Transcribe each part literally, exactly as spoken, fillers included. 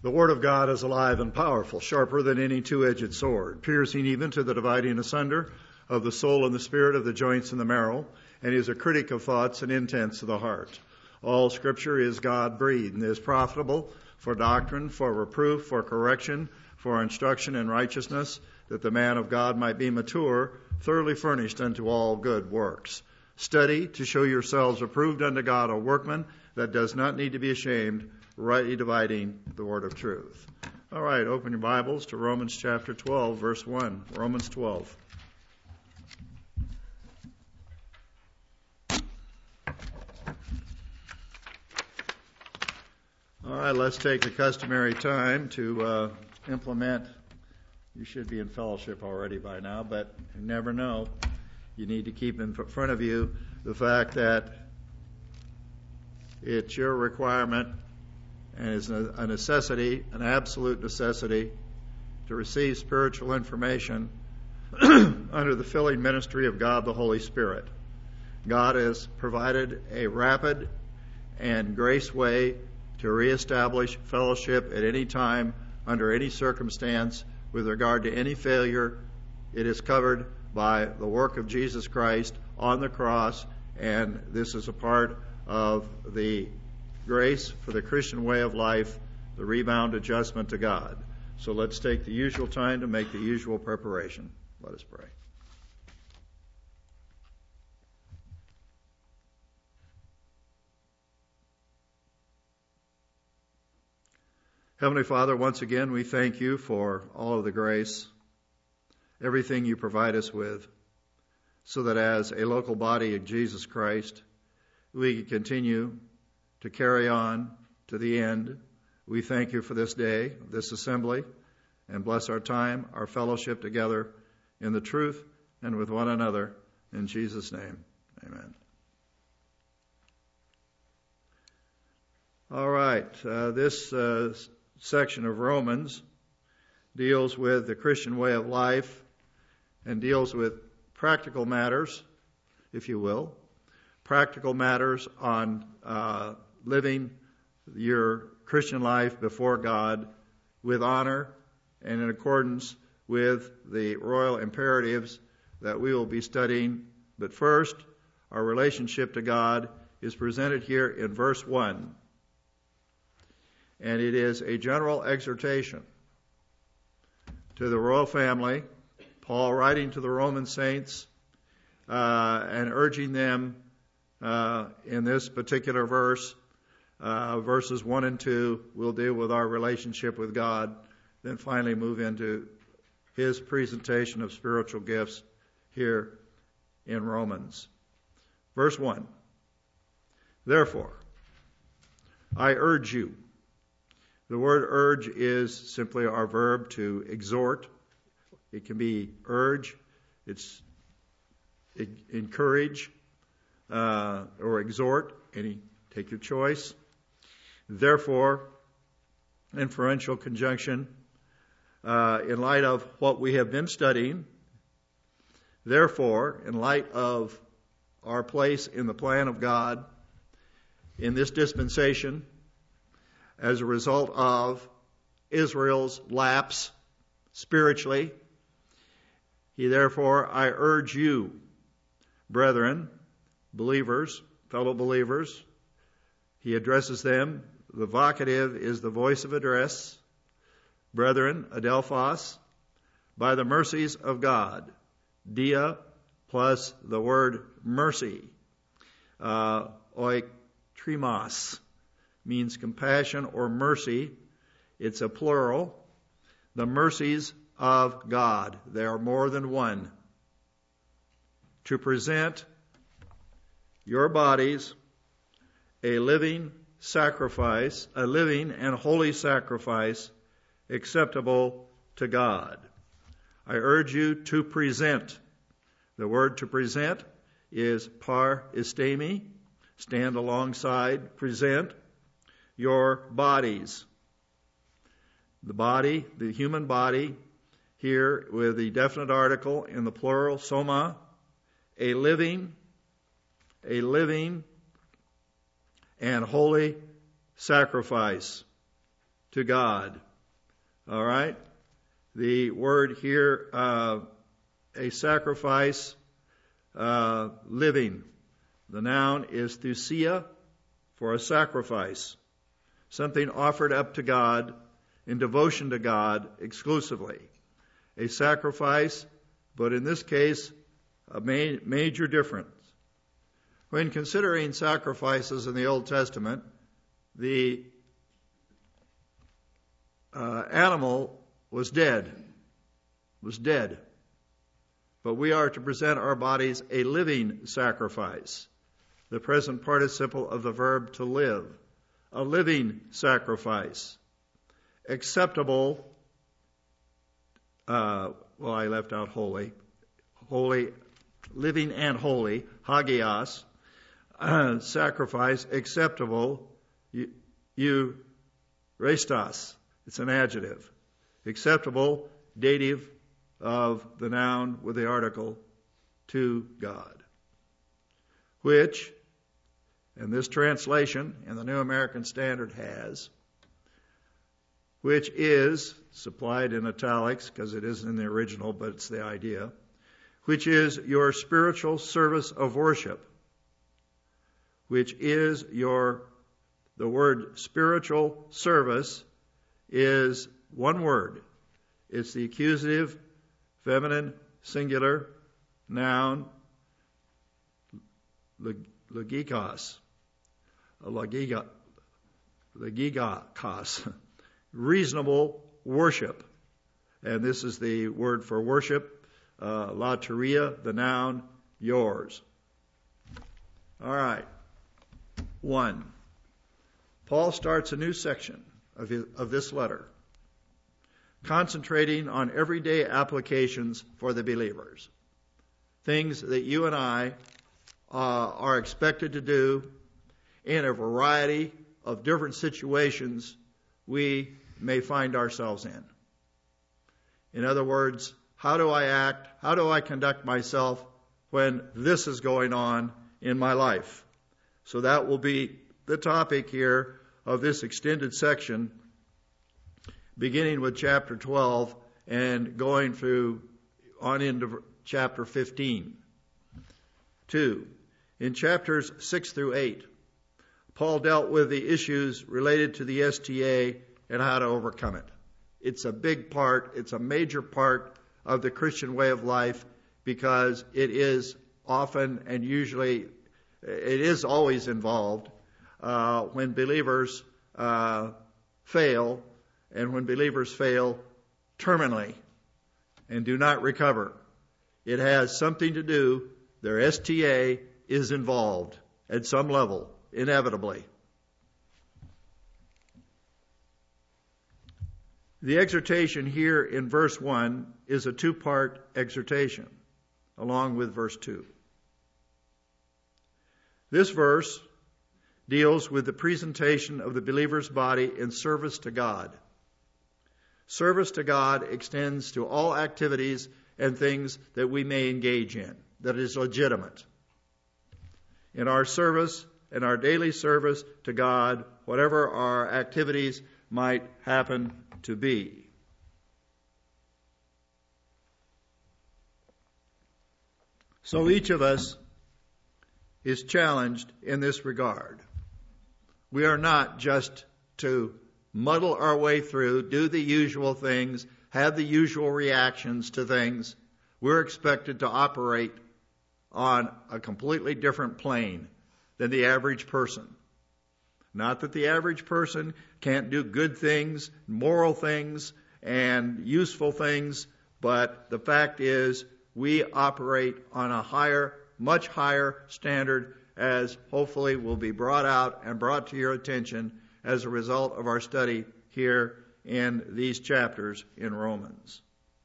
The Word of God is alive and powerful, sharper than any two-edged sword, piercing even to the dividing asunder of the soul and the spirit, of the joints and the marrow, and is a critic of thoughts and intents of the heart. All Scripture is God-breathed and is profitable for doctrine, for reproof, for correction, for instruction in righteousness, that the man of God might be mature, thoroughly furnished unto all good works. Study to show yourselves approved unto God, a workman that does not need to be ashamed, rightly dividing the word of truth. All right, open your Bibles to Romans chapter twelve, verse one. Romans twelve. All right, let's take the customary time to uh, implement. You should be in fellowship already by now, but you never know. You need to keep in front of you the fact that it's your requirement and is a necessity, an absolute necessity, to receive spiritual information under the filling ministry of God the Holy Spirit. God has provided a rapid and grace way to reestablish fellowship at any time, under any circumstance, with regard to any failure. It is covered by the work of Jesus Christ on the cross, and this is a part of the grace for the Christian way of life, the rebound adjustment to God. So let's take the usual time to make the usual preparation. Let us pray. Heavenly Father, once again we thank you for all of the grace, everything you provide us with, so that as a local body of Jesus Christ, we can continue to carry on to the end. We thank you for this day, this assembly, and bless our time, our fellowship together in the truth and with one another. In Jesus' name, amen. All right, uh, this uh, section of Romans deals with the Christian way of life and deals with practical matters, if you will, practical matters on uh, living your Christian life before God with honor and in accordance with the royal imperatives that we will be studying. But first, our relationship to God is presented here in verse one. And it is a general exhortation to the royal family, Paul writing to the Roman saints uh, and urging them uh, in this particular verse, uh, verses one and two, we'll deal with our relationship with God, then finally move into his presentation of spiritual gifts here in Romans. Verse one, therefore, I urge you. The word urge is simply our verb to exhort. It can be urge, it's encourage, uh, or exhort. Any, take your choice. Therefore, inferential conjunction, uh, in light of what we have been studying, therefore, in light of our place in the plan of God in this dispensation, as a result of Israel's lapse spiritually, he therefore, I urge you, brethren, believers, fellow believers, he addresses them. The vocative is the voice of address. Brethren, adelphos, by the mercies of God. Dia plus the word mercy. Uh, oiktrimos means compassion or mercy. It's a plural. The mercies of God. There are more than one. To present your bodies a living sacrifice, a living and holy sacrifice acceptable to God. I urge you to present. The word to present is par istemi, stand alongside, present your bodies. The body, the human body, here with the definite article in the plural, soma, a living, a living and holy sacrifice to God. All right? The word here, uh, a sacrifice, uh, living. The noun is thusia, for a sacrifice. Something offered up to God in devotion to God exclusively. A sacrifice, but in this case, a ma- major difference. When considering sacrifices in the Old Testament, the uh, animal was dead, was dead. But we are to present our bodies a living sacrifice. The present participle of the verb to live. A living sacrifice. Acceptable, uh, well, I left out holy. Holy, living and holy, hagios. Uh, sacrifice, acceptable, you, you restos. It's an adjective. Acceptable, dative of the noun with the article, to God. Which, and this translation in the New American Standard has, which is, supplied in italics because it isn't in the original, but it's the idea, which is your spiritual service of worship, which is your, the word spiritual service is one word. It's the accusative, feminine, singular, noun, logikos, logiga, logikos, reasonable worship. And this is the word for worship, uh, latria, the noun, yours. All right. One. Paul starts a new section of, his, of this letter, concentrating on everyday applications for the believers. Things that you and I uh, are expected to do in a variety of different situations we may find ourselves in. In other words, how do I act? How do I conduct myself when this is going on in my life? So that will be the topic here of this extended section, beginning with chapter twelve and going through on into chapter fifteen. Two, in chapters six through eight, Paul dealt with the issues related to the S T A and how to overcome it. It's a big part, it's a major part of the Christian way of life because it is often and usually, it is always involved uh, when believers uh, fail, and when believers fail terminally and do not recover. It has something to do, their S T A is involved at some level, inevitably. The exhortation here in verse one is a two-part exhortation, along with verse two. This verse deals with the presentation of the believer's body in service to God. Service to God extends to all activities and things that we may engage in, that is legitimate. In our service and our daily service to God, whatever our activities might happen to be. So each of us is challenged in this regard. We are not just to muddle our way through, do the usual things, have the usual reactions to things. We're expected to operate on a completely different plane than the average person. Not that the average person can't do good things, moral things, and useful things, but the fact is we operate on a higher, much higher standard, as hopefully will be brought out and brought to your attention as a result of our study here in these chapters in Romans.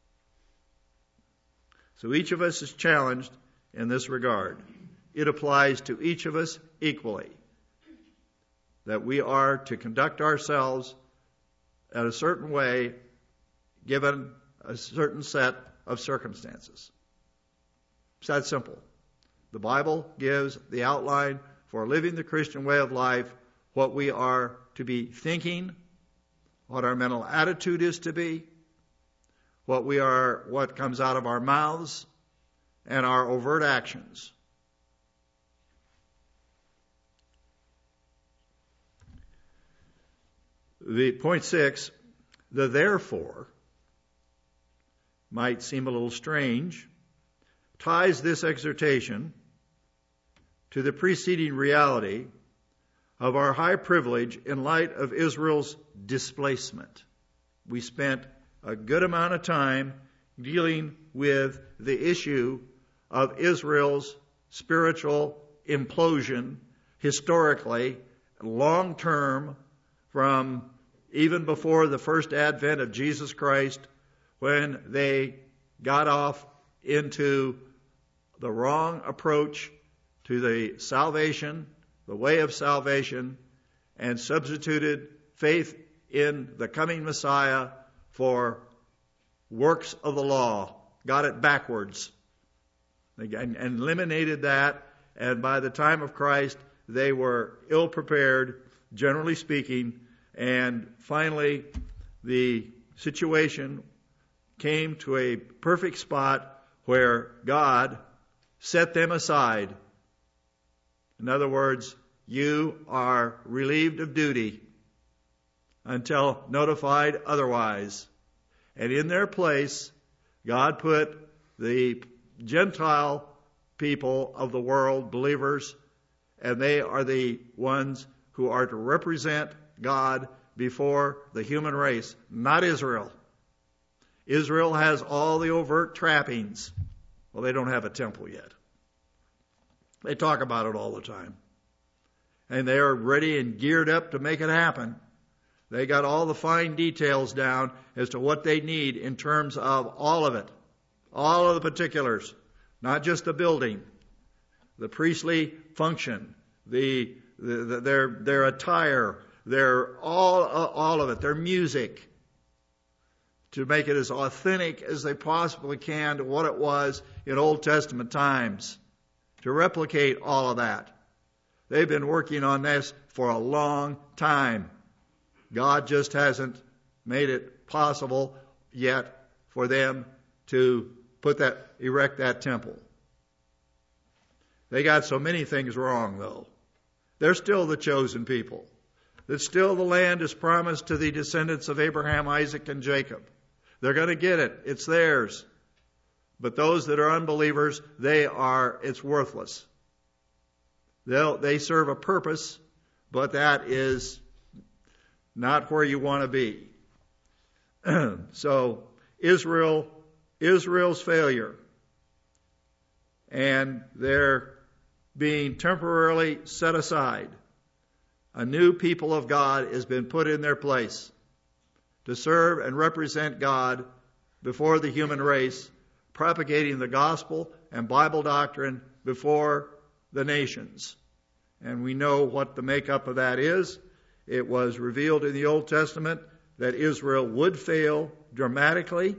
So each of us is challenged in this regard. It applies to each of us equally, that we are to conduct ourselves in a certain way given a certain set of circumstances. It's that simple. The Bible gives the outline for living the Christian way of life, what we are to be thinking, what our mental attitude is to be, what we are, what comes out of our mouths, and our overt actions. The point six, the therefore, might seem a little strange, ties this exhortation to the preceding reality of our high privilege in light of Israel's displacement. We spent a good amount of time dealing with the issue of Israel's spiritual implosion historically, long term, from even before the first advent of Jesus Christ, when they got off into the wrong approach to the salvation, the way of salvation, and substituted faith in the coming Messiah for works of the law. Got it backwards. And eliminated that, and by the time of Christ, they were ill prepared, generally speaking, and finally the situation came to a perfect spot where God set them aside. In other words, you are relieved of duty until notified otherwise. And in their place, God put the Gentile people of the world, believers, and they are the ones who are to represent God before the human race, not Israel. Israel has all the overt trappings. Well, they don't have a temple yet. They talk about it all the time. And they are ready and geared up to make it happen. They got all the fine details down as to what they need in terms of all of it. All of the particulars. Not just the building. The priestly function. The, the, the their their attire. Their all all of it. Their music. To make it as authentic as they possibly can to what it was in Old Testament times. To replicate all of that. They've been working on this for a long time. God just hasn't made it possible yet for them to put that, erect that temple. They got so many things wrong, though. They're still the chosen people. That still the land is promised to the descendants of Abraham, Isaac, and Jacob. They're going to get it. It's theirs. But those that are unbelievers, they are, it's worthless. They'll, they serve a purpose, but that is not where you want to be. So, Israel, Israel's failure and their being temporarily set aside. A new people of God has been put in their place to serve and represent God before the human race, propagating the gospel and Bible doctrine before the nations. And we know what the makeup of that is. It was revealed in the Old Testament that Israel would fail dramatically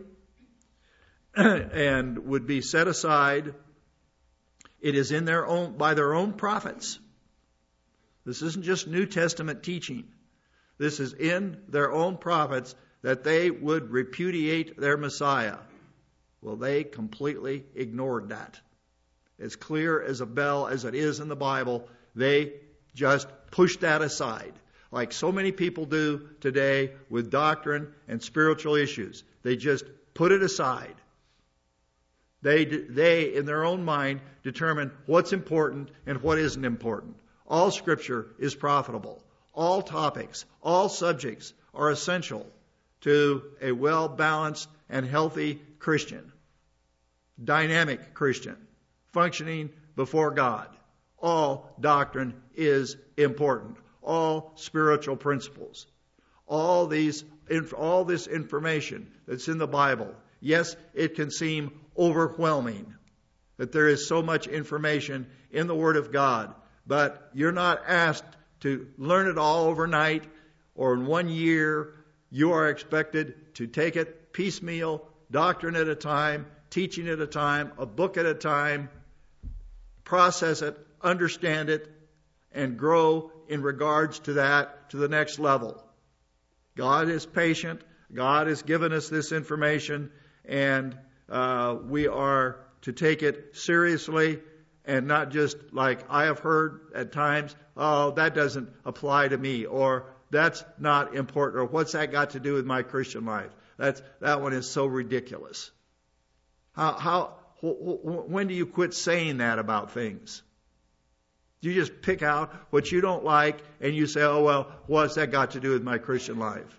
and would be set aside. It is in their own, by their own prophets. This isn't just New Testament teaching. This is in their own prophets that they would repudiate their Messiah. Well, they completely ignored that. As clear as a bell as it is in the Bible, they just pushed that aside. Like so many people do today with doctrine and spiritual issues. They just put it aside. They, they, in their own mind, determine what's important and what isn't important. All Scripture is profitable. All topics, all subjects are essential to a well-balanced and healthy Christian. Dynamic Christian. Functioning before God. All doctrine is important. All spiritual principles. All these, all this information that's in the Bible. Yes, it can seem overwhelming that there is so much information in the Word of God, but you're not asked to learn it all overnight or in one year. You are expected to take it piecemeal, doctrine at a time, teaching at a time, a book at a time, process it, understand it, and grow in regards to that to the next level. God is patient. God has given us this information, and uh, we are to take it seriously and not just like I have heard at times, oh, that doesn't apply to me, or that's not important, or what's that got to do with my Christian life? That's, that one is so ridiculous. How, how, when do you quit saying that about things? You just pick out what you don't like and you say, oh, well, what's that got to do with my Christian life?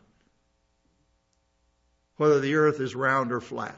Whether the earth is round or flat.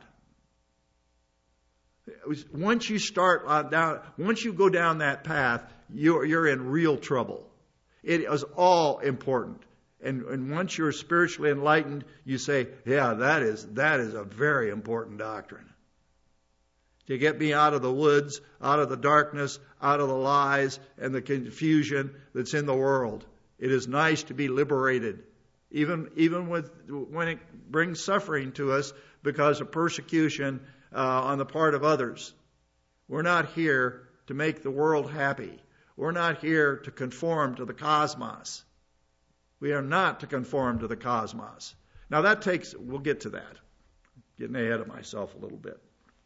Once you start on down, once you go down that path, you're, you're in real trouble. It is all important. And, and once you're spiritually enlightened, you say, yeah, that is, that is a very important doctrine. To get me out of the woods, out of the darkness, out of the lies and the confusion that's in the world. It is nice to be liberated, even, even with, when it brings suffering to us because of persecution uh, on the part of others. We're not here to make the world happy. We're not here to conform to the cosmos. We are not to conform to the cosmos. Now that takes, we'll get to that. Getting ahead of myself a little bit.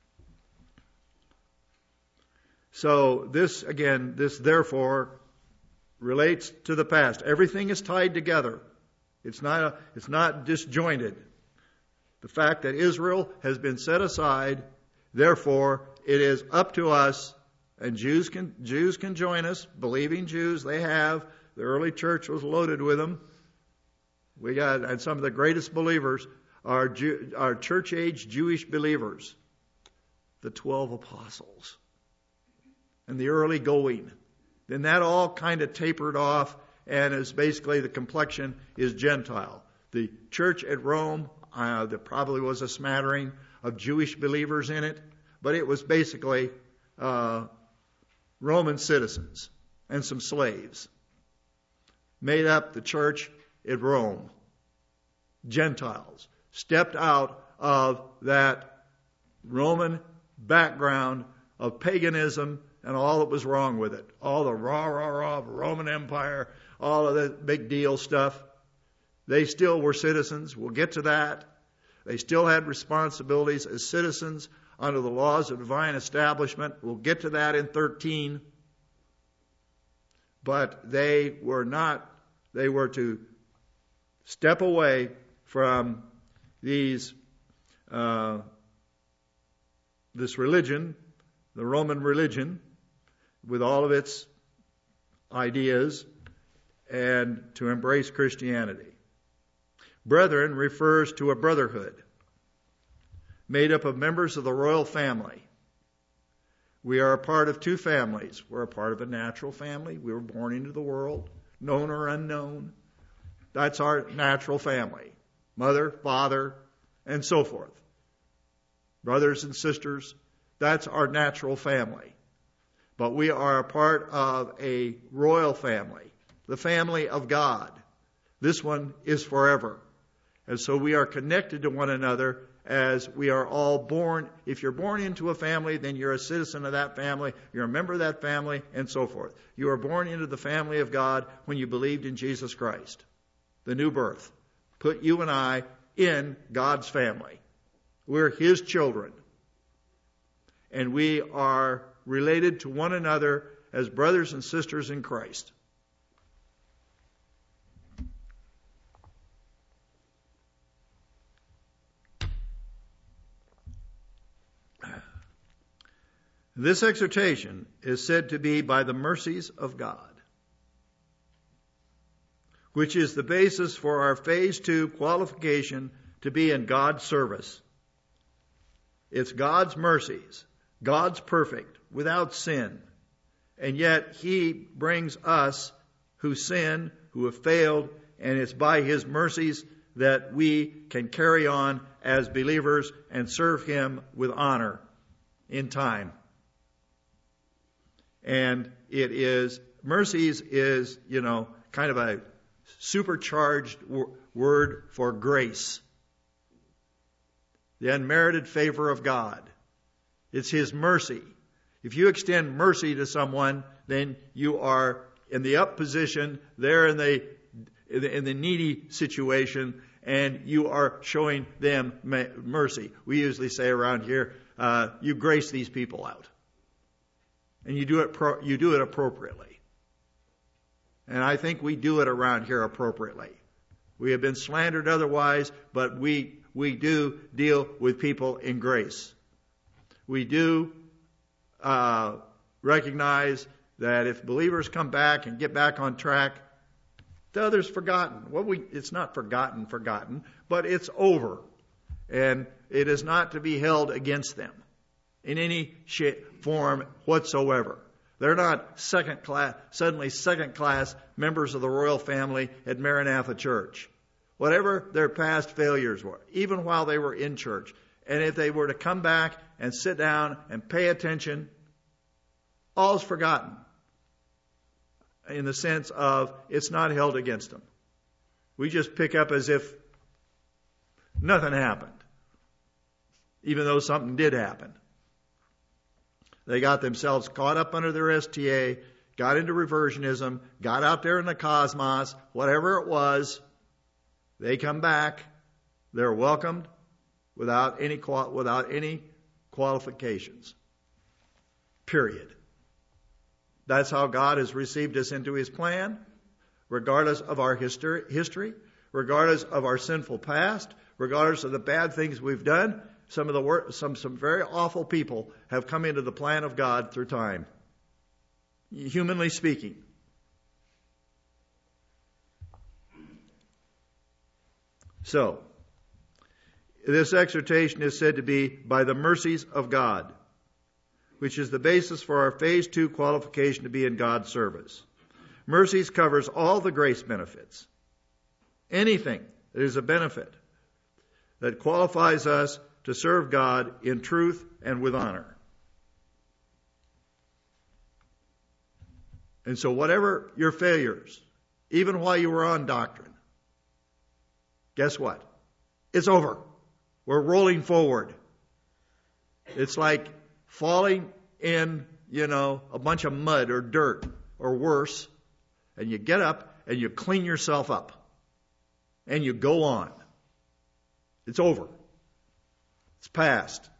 So this, again, this therefore relates to the past. Everything is tied together. It's not, a, it's not disjointed. The fact that Israel has been set aside, therefore it is up to us, and Jews can, Jews can join us, believing Jews, they have. The early church was loaded with them. We got, and some of the greatest believers are, Jew, are church-age Jewish believers. The twelve apostles. And the early going. Then that all kind of tapered off, and is basically the complexion is Gentile. The church at Rome, uh, there probably was a smattering of Jewish believers in it, but it was basically uh, Roman citizens and some slaves made up the church at Rome. Gentiles stepped out of that Roman background of paganism and all that was wrong with it. All the rah, rah, rah of Roman Empire, all of that big deal stuff. They still were citizens. We'll get to that. They still had responsibilities as citizens under the laws of divine establishment. We'll get to that in thirteen. But they were not, they were to step away from these, uh, this religion, the Roman religion, with all of its ideas, and to embrace Christianity. Brethren refers to a brotherhood made up of members of the royal family. We are a part of two families. We're a part of a natural family. We were born into the world, known or unknown. That's our natural family. Mother, father, and so forth. Brothers and sisters, that's our natural family. But we are a part of a royal family, the family of God. This one is forever. And so we are connected to one another as we are all born. If you're born into a family, then you're a citizen of that family. You're a member of that family, and so forth. You are born into the family of God when you believed in Jesus Christ. The new birth put you and I in God's family. We're His children. And we are related to one another as brothers and sisters in Christ. This exhortation is said to be by the mercies of God, which is the basis for our phase two qualification to be in God's service. It's God's mercies. God's perfect, without sin. And yet He brings us who sin, who have failed, and it's by His mercies that we can carry on as believers and serve Him with honor in time. And it is, mercies is, you know, kind of a supercharged w- word for grace. The unmerited favor of God. It's His mercy. If you extend mercy to someone, then you are in the up position, there in the in the, in the needy situation, and you are showing them mercy. We usually say around here, uh, you grace these people out. And you do it pro- you do it appropriately. And I think we do it around here appropriately. We have been slandered otherwise, but we we do deal with people in grace. We do uh, recognize that if believers come back and get back on track, the other's forgotten. Well, we, it's not forgotten, forgotten, but it's over. And it is not to be held against them in any shape, form whatsoever. They're not second class, suddenly second class members of the royal family at Maranatha Church. Whatever their past failures were, even while they were in church, and if they were to come back and sit down and pay attention, all's forgotten. In the sense of it's not held against them. We just pick up as if nothing happened, even though something did happen. They got themselves caught up under their S T A, got into reversionism, got out there in the cosmos, whatever it was. They come back, they're welcomed without any without any qualifications. Period. That's how God has received us into His plan, regardless of our history, regardless of our sinful past, regardless of the bad things we've done. Some of the wor- some some very awful people have come into the plan of God through time, humanly speaking. So, this exhortation is said to be by the mercies of God, which is the basis for our phase two qualification to be in God's service. Mercies covers all the grace benefits. Anything that is a benefit that qualifies us to serve God in truth and with honor. And so whatever your failures, even while you were on doctrine, guess what? It's over. We're rolling forward. It's like falling in, you know, a bunch of mud or dirt or worse, and you get up and you clean yourself up and you go on. It's over. It's past.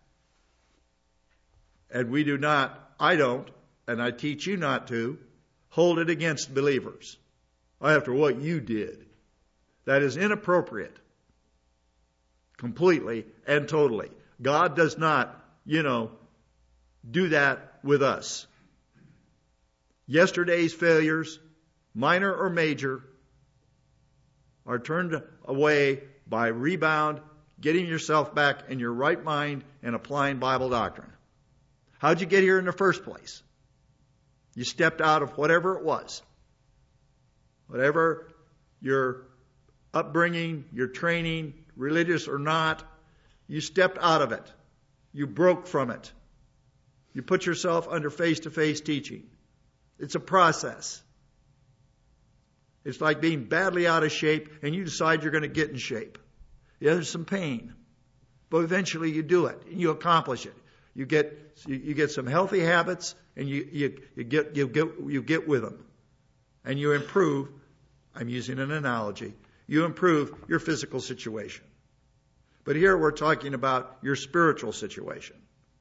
And we do not, I don't, and I teach you not to, hold it against believers after what you did. That is inappropriate. Completely and totally. God does not, you know, do that with us. Yesterday's failures, minor or major, are turned away by rebound, getting yourself back in your right mind and applying Bible doctrine. How'd you get here in the first place? You stepped out of whatever it was. Whatever your upbringing, your training, religious or not, you stepped out of it. You broke from it. You put yourself under face-to-face teaching. It's a process. It's like being badly out of shape and you decide you're going to get in shape. Yeah, there's some pain, but eventually you do it and you accomplish it. You get you, you get some healthy habits and you, you you get you get you get with them, and you improve. I'm using an analogy. You improve your physical situation, but here we're talking about your spiritual situation.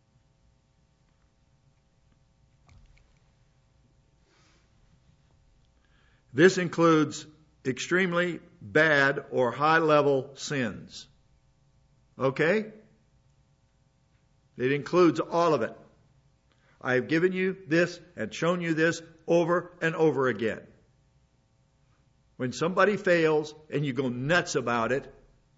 This includes extremely bad or high-level sins. Okay? It includes all of it. I have given you this and shown you this over and over again. When somebody fails and you go nuts about it,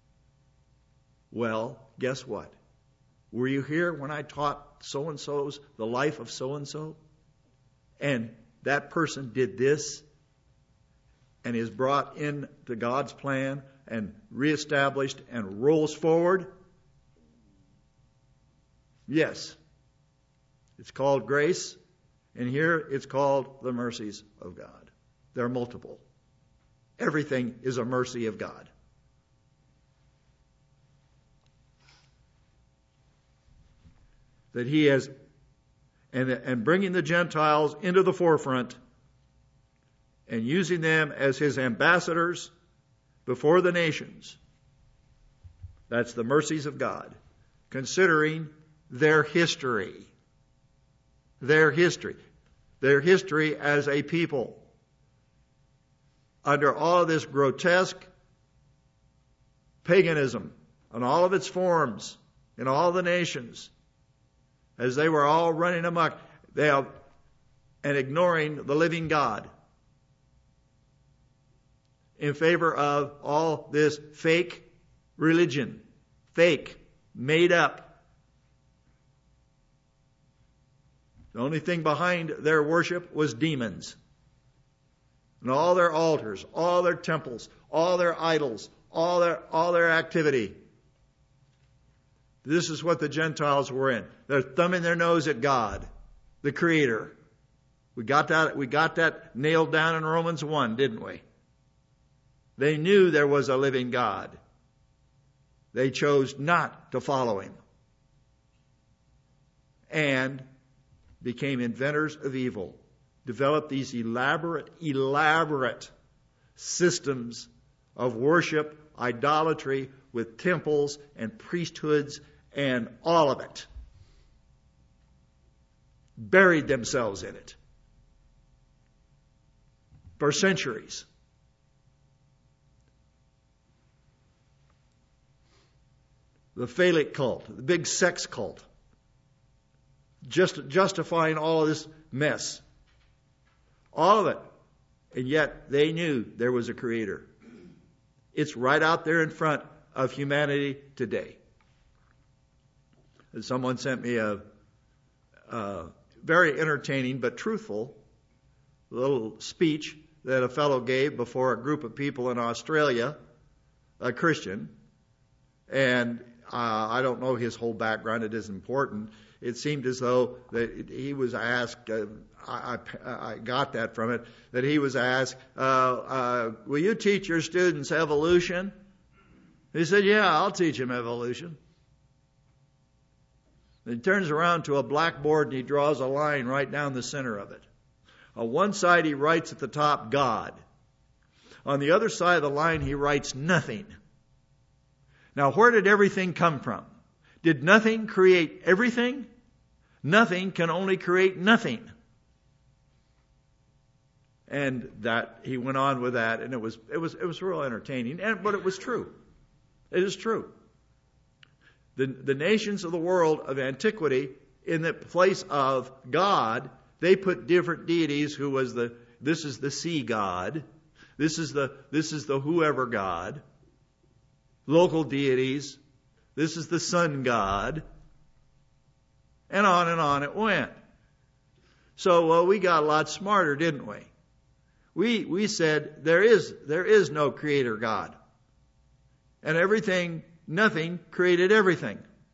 well, guess what? Were you here when I taught so-and-so's the life of so-and-so? And that person did this and is brought into God's plan and reestablished and rolls forward? Yes. It's called grace, and here it's called the mercies of God. They're multiple. Everything is a mercy of God. That He has, and, and bringing the Gentiles into the forefront and using them as His ambassadors before the nations. That's the mercies of God. Considering their history. Their history. Their history as a people. Under all of this grotesque paganism and all of its forms in all the nations, as they were all running amok, they have, and ignoring the living God in favor of all this fake religion, fake, made up. The only thing behind their worship was demons. And all their altars, all their temples, all their idols, all their, all their activity. This is what the Gentiles were in. They're thumbing their nose at God, the Creator. We got that, we got that nailed down in Romans one, didn't we? They knew there was a living God. They chose not to follow Him. And became inventors of evil. Developed these elaborate, elaborate systems of worship, idolatry, with temples and priesthoods and all of it. Buried themselves in it for centuries. The phallic cult, the big sex cult, just justifying all of this mess. All of it. And yet they knew there was a Creator. It's right out there in front of humanity today. Someone sent me a, a very entertaining but truthful little speech that a fellow gave before a group of people in Australia, a Christian. And uh, I don't know his whole background. It isn't important. It seemed as though that he was asked, uh, I, I, I got that from it, that he was asked, uh, uh, will you teach your students evolution? He said, yeah, I'll teach them evolution. And he turns around to a blackboard and he draws a line right down the center of it. On one side he writes at the top, God. On the other side of the line he writes nothing. Now where did everything come from? Did nothing create everything? Nothing can only create nothing. And that he went on with that, and it was it was it was real entertaining, and but it was true. It is true. The the nations of the world of antiquity, in the place of God, they put different deities. Who was the this is the sea god, this is the this is the whoever god, local deities. This is the sun god. And on and on it went. So well, we got a lot smarter, didn't we? We we said there is there is no creator God. And everything, nothing created everything.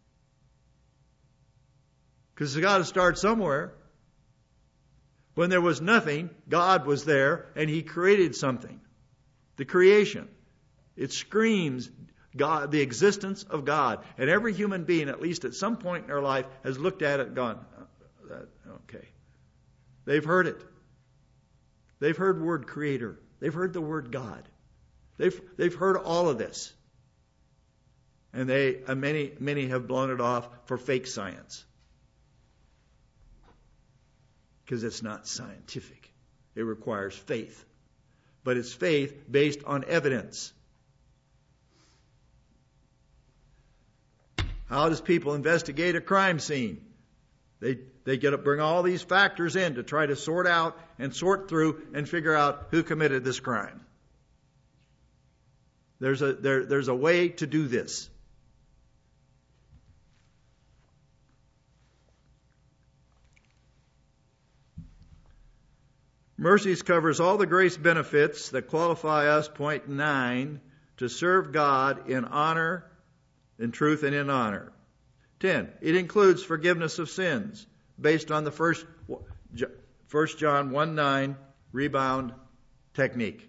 Because it's got to start somewhere. When there was nothing, God was there and He created something. The creation. It screams God, the existence of God. And every human being, at least at some point in their life, has looked at it and gone, oh, that, okay. They've heard it. They've heard the word creator. They've heard the word God. They've, they've heard all of this. And they, uh, many, many have blown it off for fake science. Because it's not scientific. It requires faith. But it's faith based on evidence. How does people investigate a crime scene? They they get to bring all these factors in to try to sort out and sort through and figure out who committed this crime. There's a there there's a way to do this. Mercies covers all the grace benefits that qualify us, point nine, to serve God in honor, in truth and in honor. Ten, it includes forgiveness of sins based on the first, First John one nine rebound technique.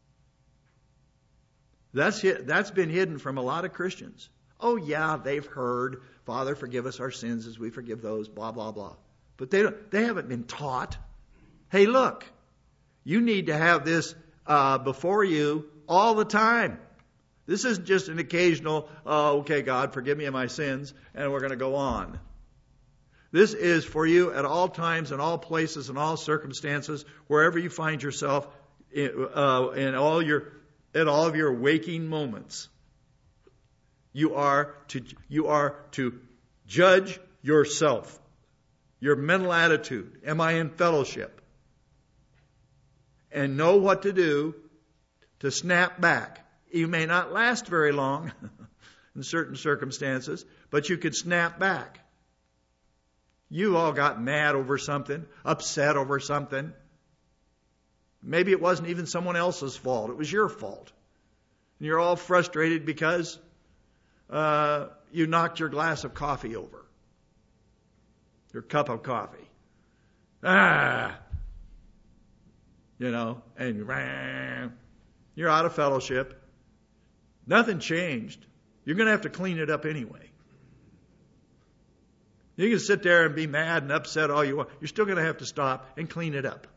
That's, that's been hidden from a lot of Christians. Oh yeah, they've heard, Father, forgive us our sins as we forgive those, blah, blah, blah. But they don't, they haven't been taught. Hey, look, you need to have this uh, before you all the time. This isn't just an occasional, oh, okay, God, forgive me of my sins, and we're going to go on. This is for you at all times, in all places, in all circumstances, wherever you find yourself, in, uh, in all your, in all of your waking moments. You are to, you are to judge yourself, your mental attitude. Am I in fellowship? And know what to do to snap back. You may not last very long in certain circumstances, but you could snap back. You all got mad over something, upset over something. Maybe it wasn't even someone else's fault. It was your fault. And you're all frustrated because uh, you knocked your glass of coffee over. Your cup of coffee. Ah! You know, and you're out of fellowship. Nothing changed. You're going to have to clean it up anyway. You can sit there and be mad and upset all you want. You're still going to have to stop and clean it up.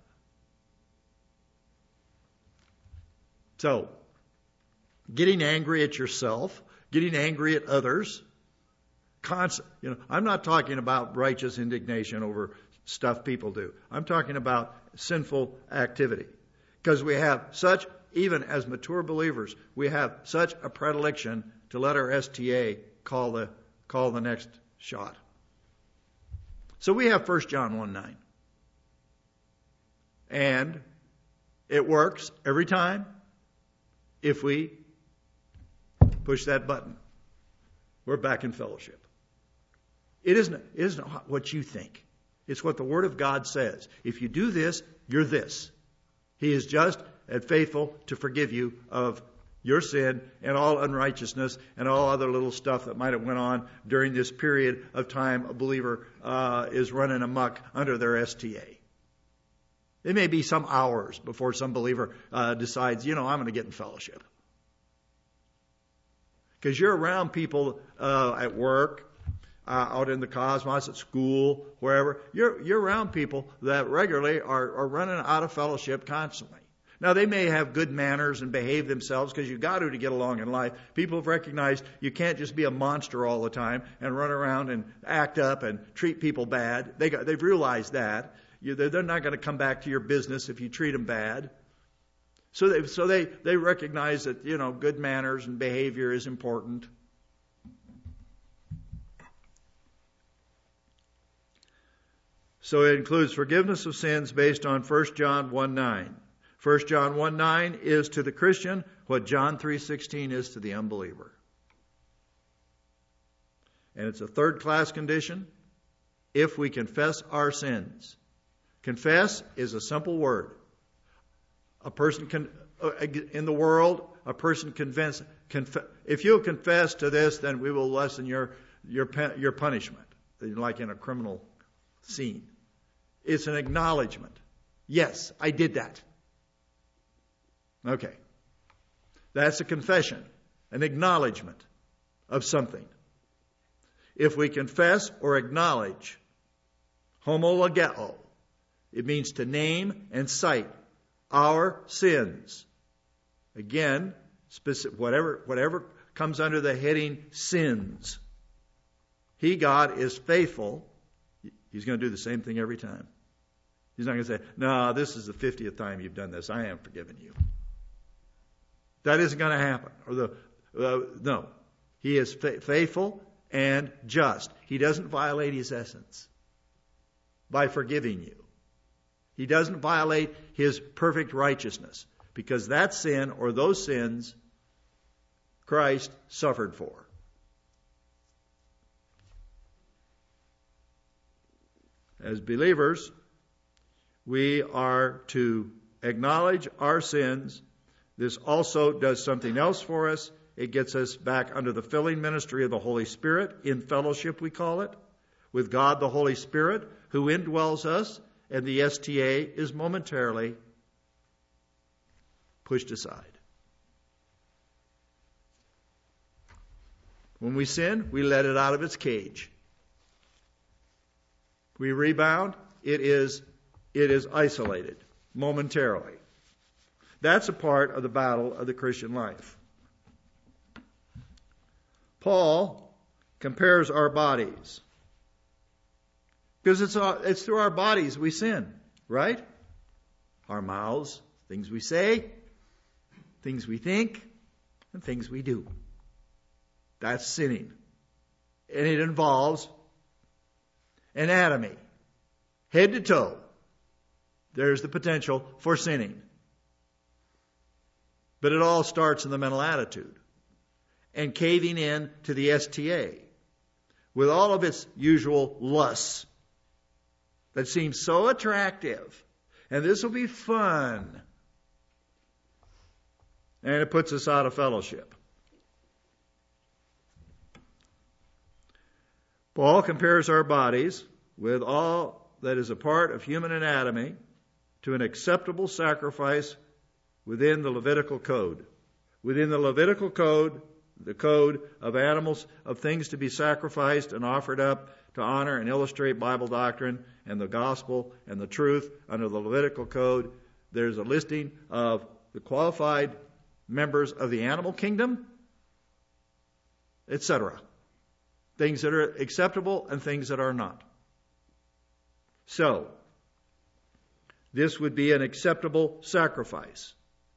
So, getting angry at yourself, getting angry at others, constant, you know, I'm not talking about righteous indignation over stuff people do. I'm talking about sinful activity. Because we have such, even as mature believers, we have such a predilection to let our S T A call the, call the next shot. So we have First John one nine. And it works every time if we push that button. We're back in fellowship. It isn't, it isn't what you think. It's what the Word of God says. If you do this, you're this. He is just and faithful to forgive you of your sin and all unrighteousness and all other little stuff that might have went on during this period of time a believer uh, is running amok under their S T A. It may be some hours before some believer uh, decides, you know, I'm going to get in fellowship. Because you're around people uh, at work, uh, out in the cosmos, at school, wherever. You're you're around people that regularly are, are running out of fellowship constantly. Now, they may have good manners and behave themselves because you've got to to get along in life. People have recognized you can't just be a monster all the time and run around and act up and treat people bad. They got, they've realized that. You, they're, they're not going to come back to your business if you treat them bad. So they, so they, they recognize that, you know, good manners and behavior is important. So it includes forgiveness of sins based on First John one nine. First John one nine is to the Christian what John three sixteen is to the unbeliever. And it's a third-class condition if we confess our sins. Confess is a simple word. A person can, in the world, a person convince, conf, if you confess to this, then we will lessen your, your, your punishment, like in a criminal scene. It's an acknowledgement. Yes, I did that. Okay. That's a confession, an acknowledgement of something. If we confess or acknowledge, homologeo, it means to name and cite our sins. Again, specific, whatever, whatever comes under the heading sins. He, God, is faithful. He's going to do the same thing every time. He's not going to say, no, this is the fiftieth time you've done this. I am forgiven you. That isn't going to happen. Or the uh, no. He is fa- faithful and just. He doesn't violate his essence by forgiving you. He doesn't violate his perfect righteousness, because that sin or those sins Christ suffered for. As believers, we are to acknowledge our sins. This also does something else for us. It gets us back under the filling ministry of the Holy Spirit, in fellowship we call it, with God the Holy Spirit, who indwells us, and the S T A is momentarily pushed aside. When we sin, we let it out of its cage. We rebound, it is, it is isolated momentarily. That's a part of the battle of the Christian life. Paul compares our bodies. Because it's, our, it's through our bodies we sin, right? Our mouths, things we say, things we think, and things we do. That's sinning. And it involves anatomy, head to toe. There's the potential for sinning. But it all starts in the mental attitude and caving in to the S T A with all of its usual lusts that seem so attractive. And this will be fun. And it puts us out of fellowship. Paul compares our bodies with all that is a part of human anatomy to an acceptable sacrifice within the Levitical code. Within the Levitical code, the code of animals, of things to be sacrificed and offered up to honor and illustrate Bible doctrine and the gospel and the truth under the Levitical code, there's a listing of the qualified members of the animal kingdom, et cetera. Things that are acceptable and things that are not. So, this would be an acceptable sacrifice.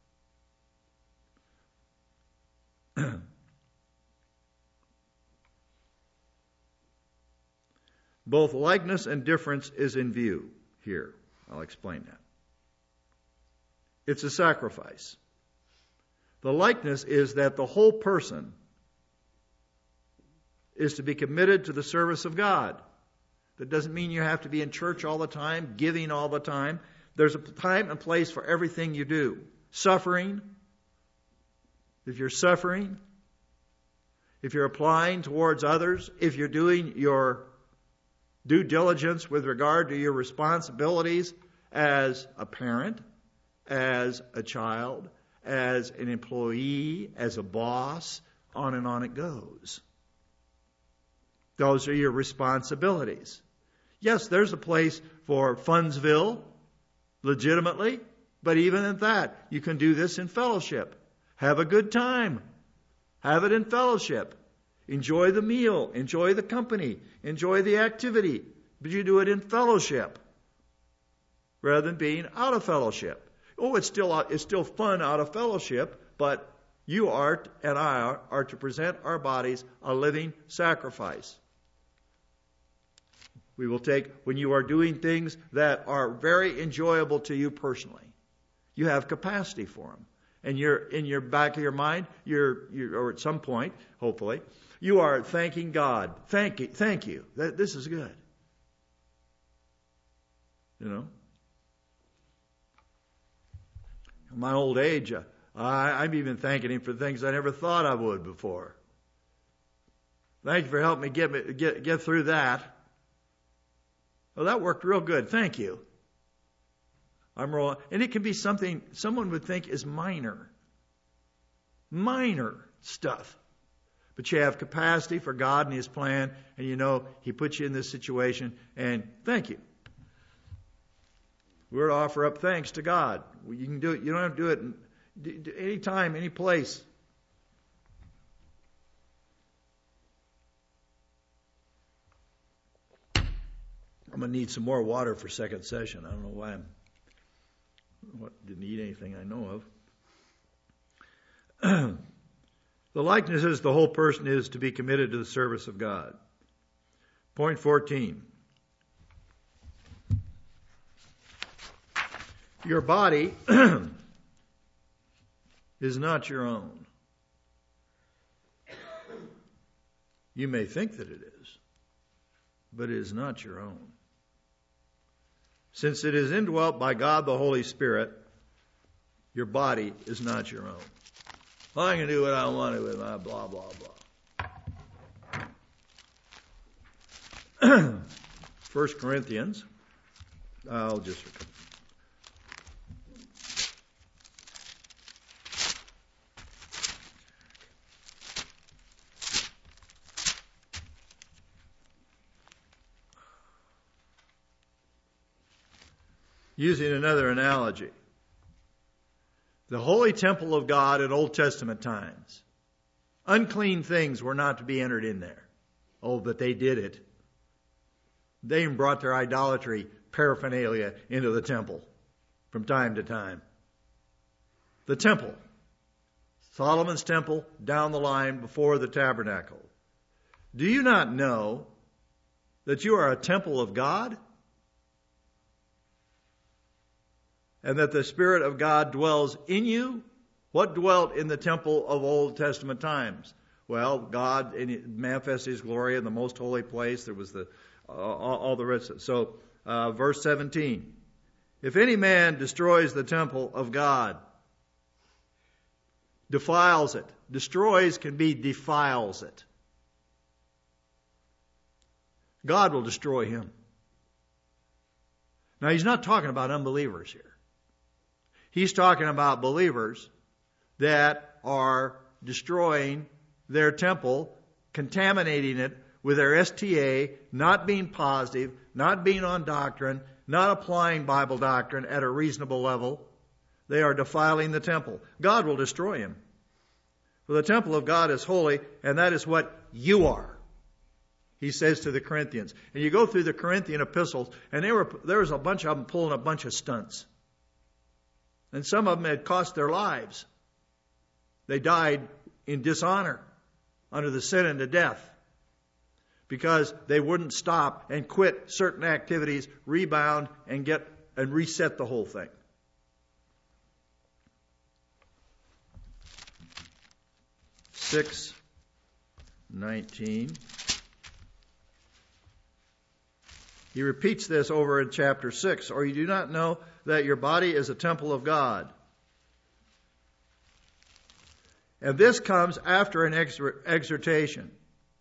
Both likeness and difference is in view here. I'll explain that. It's a sacrifice. The likeness is that the whole person is to be committed to the service of God. That doesn't mean you have to be in church all the time, giving all the time. There's a time and place for everything you do. Suffering. If you're suffering, if you're applying towards others, if you're doing your due diligence with regard to your responsibilities as a parent, as a child, as an employee, as a boss, on and on it goes. Those are your responsibilities. Yes, there's a place for Fundsville, legitimately, but even at that, you can do this in fellowship. Have a good time. Have it in fellowship. Enjoy the meal. Enjoy the company. Enjoy the activity. But you do it in fellowship rather than being out of fellowship. Oh, it's still it's still fun out of fellowship, but you are and I are, are to present our bodies a living sacrifice. We will take, when you are doing things that are very enjoyable to you personally, you have capacity for them. And you're in your back of your mind, you're, you're or at some point, hopefully, you are thanking God. Thank you, thank you. That, this is good. You know? In my old age, uh, I, I'm even thanking Him for things I never thought I would before. Thank you for helping me get, me, get, get through that. Well, that worked real good. Thank you. I'm rolling. And it can be something someone would think is minor. Minor stuff. But you have capacity for God and His plan, and you know He puts you in this situation, and thank you. We're to offer up thanks to God. You can do it. You don't have to do it any time, any place. I'm going to need some more water for second session. I don't know why I'm what, didn't eat anything I know of. The likeness is the whole person is to be committed to the service of God. Point fourteen. Your body is not your own. You may think that it is, but it is not your own. Since it is indwelt by God the Holy Spirit, your body is not your own. Well, I can do what I want to with my blah, blah, blah. First Corinthians, I'll just... Using another analogy, the holy temple of God in Old Testament times, Unclean things were not to be entered in there. Oh, but they did it. They even brought their idolatry paraphernalia into the temple from time to time. The temple. Solomon's temple down the line before the tabernacle. Do you not know that you are a temple of God? And that the Spirit of God dwells in you? What dwelt in the temple of Old Testament times? Well, God manifested His glory in the most holy place. There was the uh, all, all the rest of it. So, uh, verse seventeen. If any man destroys the temple of God, defiles it. Destroys can be defiles it. God will destroy him. Now, He's not talking about unbelievers here. He's talking about believers that are destroying their temple, contaminating it with their S T A, not being positive, not being on doctrine, not applying Bible doctrine at a reasonable level. They are defiling the temple. God will destroy him. For the temple of God is holy, and that is what you are, he says to the Corinthians. And you go through the Corinthian epistles, and they were, there was a bunch of them pulling a bunch of stunts. And some of them had cost their lives. They died in dishonor under the sin and the death because they wouldn't stop and quit certain activities, rebound, and get and reset the whole thing. six nineteen. He repeats this over in chapter six. Or you do not know that your body is a temple of God. And this comes after an exhortation.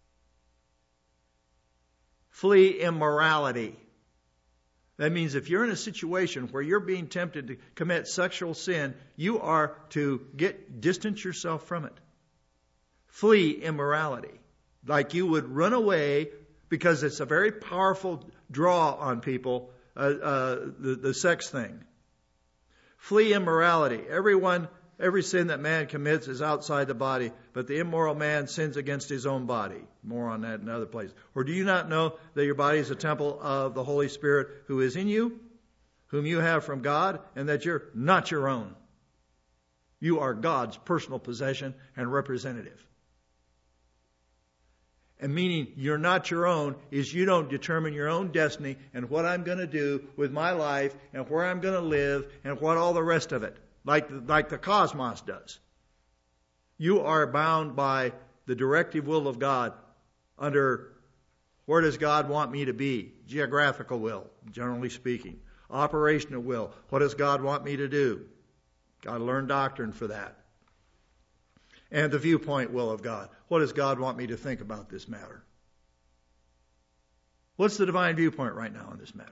Flee immorality. That means if you're in a situation where you're being tempted to commit sexual sin, you are to get distance yourself from it. Flee immorality. Like you would run away, because it's a very powerful draw on people, uh, uh, the, the sex thing. Flee immorality. Everyone, every sin that man commits is outside the body, but the immoral man sins against his own body. More on that in other places. Or do you not know that your body is a temple of the Holy Spirit who is in you, whom you have from God, and that you're not your own? You are God's personal possession and representative. And meaning you're not your own is you don't determine your own destiny and what I'm going to do with my life and where I'm going to live and what all the rest of it, like, like the cosmos does. You are bound by the directive will of God under where does God want me to be? Geographical will, generally speaking. Operational will. What does God want me to do? Got to learn doctrine for that. And the viewpoint will of God. What does God want me to think about this matter? What's the divine viewpoint right now on this matter?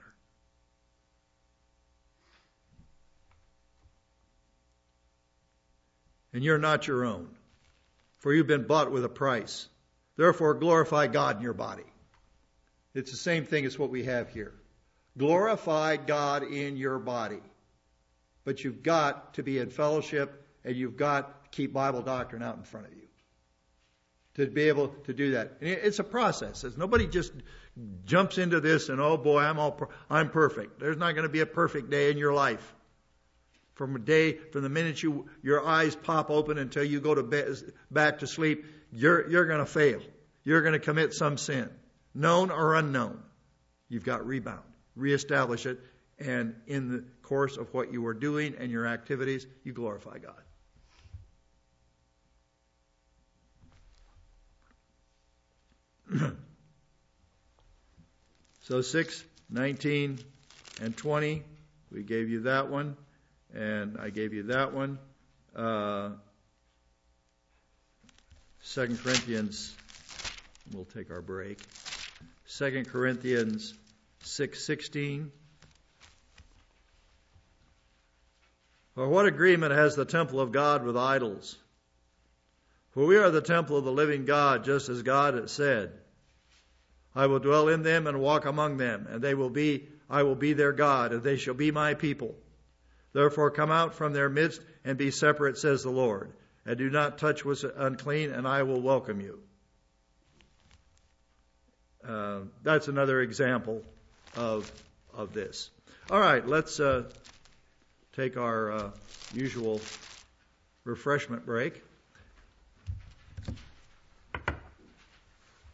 And you're not your own, for you've been bought with a price. Therefore, glorify God in your body. It's the same thing as what we have here. Glorify God in your body. But you've got to be in fellowship, and you've got keep Bible doctrine out in front of you to be able to do that. And it's a process. It's nobody just jumps into this and, oh boy, I'm all per- I'm perfect. There's not going to be a perfect day in your life. From a day, from the minute you your eyes pop open until you go to bed, back to sleep, you're you're going to fail. You're going to commit some sin, known or unknown. You've got rebound, reestablish it, and in the course of what you are doing and your activities, you glorify God. So six, nineteen, and twenty, we gave you that one, and I gave you that one. Uh, Second Corinthians, we'll take our break. Second Corinthians six sixteen. For what agreement has the temple of God with idols? For we are the temple of the living God, just as God has said, I will dwell in them and walk among them, and they will be, I will be their God, and they shall be my people. Therefore come out from their midst and be separate, says the Lord, and do not touch what's unclean, and I will welcome you. Uh, that's another example of of this. All right, let's uh, take our uh, usual refreshment break.